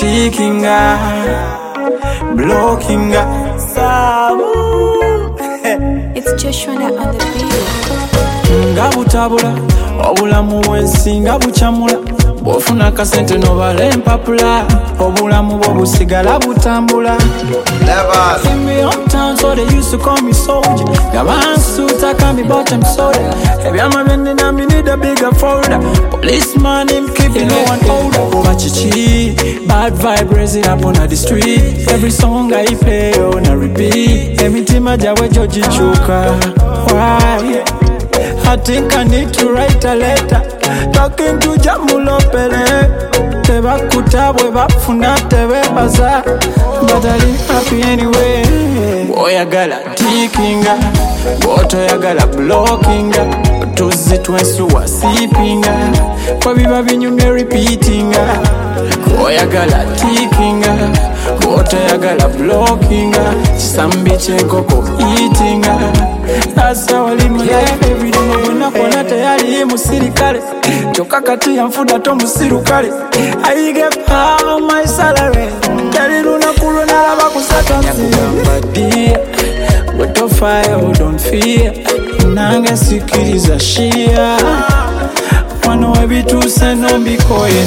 tikinga, blockinga. It's Joshua on the beat. Nga butabula, obulamu bwensi nga buchamula. Bwofuna kasente nobala empapula, obulamu bwo busigala butambula. In my hometown, so they used to call me soldier. Got my suit, I can't be bottom soda. If I'm a man, then me need a bigger folder. Policeman, him keeping no one older. Machichi, bad vibe raising up on the street. Every song I play on a repeat. Every time I jawe Georgie Chuka. Why? I think I need to write a letter talking to Jamulo Pele. Teba kutabwe bafuna tebe baza, but I live happy anyway. Boy I got a tikinga, boto I got a blockinga. Tuzi twensu wa sipinga, kwa biba binyume repeatinga. Boy I got a tikinga, boto I got a blockinga. Chisambi chekoko eatinga. That's how I live my life every day. Mwana kona tayari musirikale, choka kati ya mfuda to musirukale. I get all my salary, tell luna kuluna lava kusata nyakugamba dia. Weto fire, don't fear. Nange sikiriza shia. Wano webitu seno mbikoye.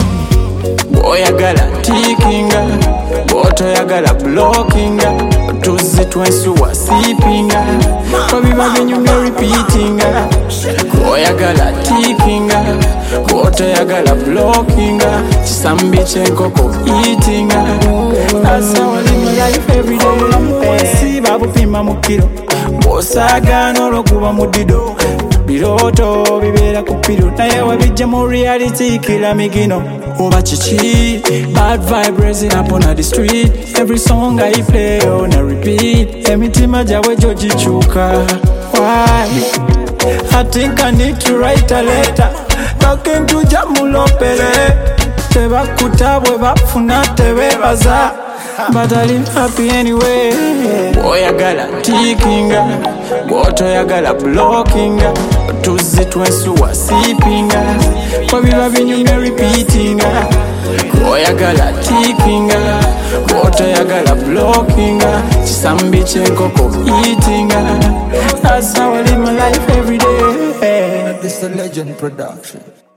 Boy I got a tikinga, boto I got a blockinga. Tuzi twensu wa sipinga, kwa biba binyume repeatinga. Boy I got a tikinga, boto I got a blockinga. Chisambi chekoko eatinga. That's how I live my life every day. Si babu pima mukiro, bosaga nolo kuba mudido. Biroto bibera kupiro, naye wabijja mu reality kila migino. Oba chichi, bad vibe raising up on the street. Every song I play on a repeat. Emitima jawe Georgie Chuka. Why? I think I need to write a letter talking to Jamulo Pele. Teba kutabwe bafuna tebe baza, but I live happy anyway. Boy I got a tikinga, boto I got a blockinga. Tuzi twensu wa sipinga, kwa biba binyume repeatinga. Boy I got a tikinga, boto I got a blockinga. Chisambi chekoko eatinga. That's how I live my life every day. This is a legend production.